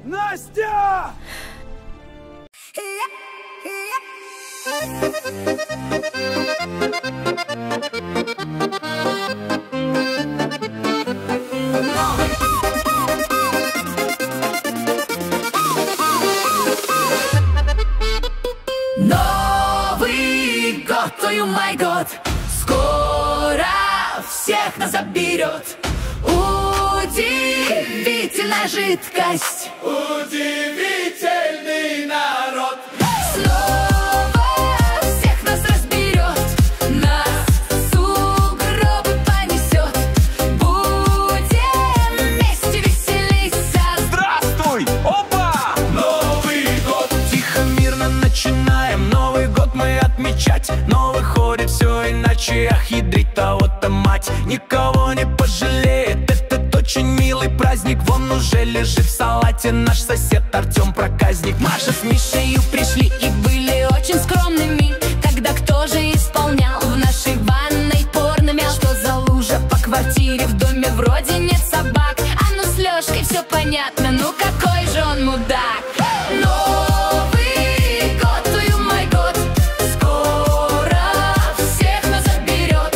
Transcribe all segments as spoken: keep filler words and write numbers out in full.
Настя! Новый год, ой, май год, скоро всех нас заберет. Удивительная жидкость, Удивительный народ. снова всех нас разберет, нас в сугробы понесет. Будем вместе веселиться. Здравствуй! Опа! Новый год, тихо, мирно начинаем Новый год мы отмечать, но выходит все иначе. Ах, ядрить того-то мать, никого не пожалеет. Этот очень милый праздник, вон уже лежит в салате наш сосед Артем проказник. Маша с Мишей пришли и были очень скромными. Тогда кто же исполнял в нашей ванной порно мял? Что за лужа по квартире, в доме вроде нет собак. А ну с Лёшкой все понятно, ну какой же он мудак. Новый год, ой, май год, скоро всех нас заберет.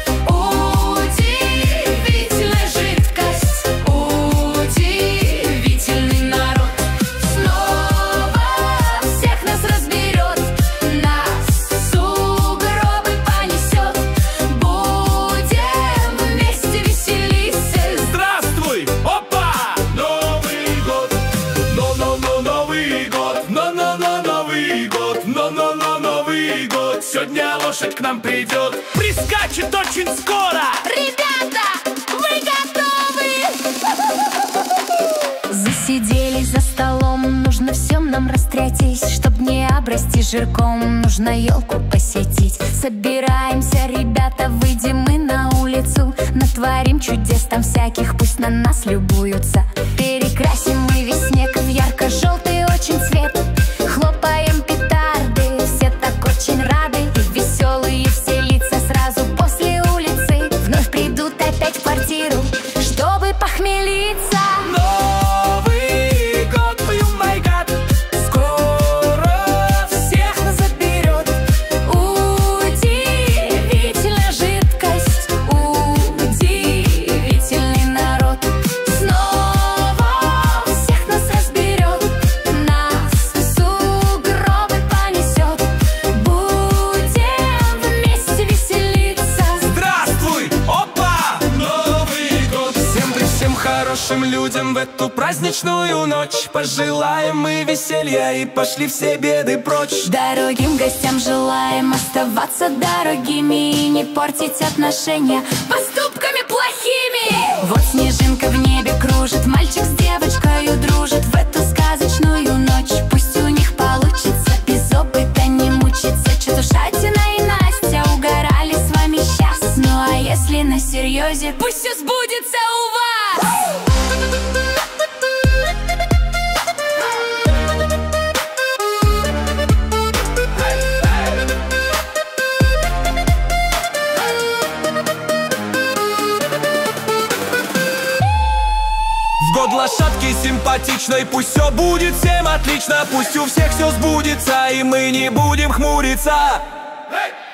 Удивительная жидкость, удивительный народ. Снова всех нас разберет, нас в сугробы понесет. Будем вместе веселиться. Здравствуй! Опа! Новый год, но-но-но Новый год, но-но-но Новый год, но-но-но Новый год. Сегодня лошадь к нам придет, Прискачет очень скоро! Ребята, вы готовы? Засиделись за столом, нужно всем нам растрястись. Чтоб не обрасти жирком, нужно елку посетить. Собираемся, ребята, выйдем мы на улицу. Натворим чудес там всяких, пусть на нас любуются. Перекрасим мы весь снег в ярко-желтый очень цвет. Хлопаем петарды, все так очень рады. И веселые все лица сразу после улицы вновь придут опять в квартиру, чтобы похмелиться. Новый год, ой, май гад, скоро всех нас заберет. Удивительная жидкость, удивительный народ. Снова всех нас разберет, нас в сугробы понесет. Будем вместе веселиться. Здравствуй! Опа! Новый год, всем при всем хорошим людям в эту праздничную ночь пожелаем мы веселья и пошли все беды прочь. Дорогим гостям желаем оставаться дорогими и не портить отношения поступками плохими. Вот снежинка в небе кружит, мальчик с девочкой дружит в эту сказочную ночь. Пусть у них получится без опыта не мучиться. Чатушатина и Настя угорали с вами сейчас. Ну а если на серьезе, пусть все сбудется у вас. В год лошадки симпатичной, пусть все будет всем отлично. Пусть у всех все сбудется и мы не будем хмуриться. Эй!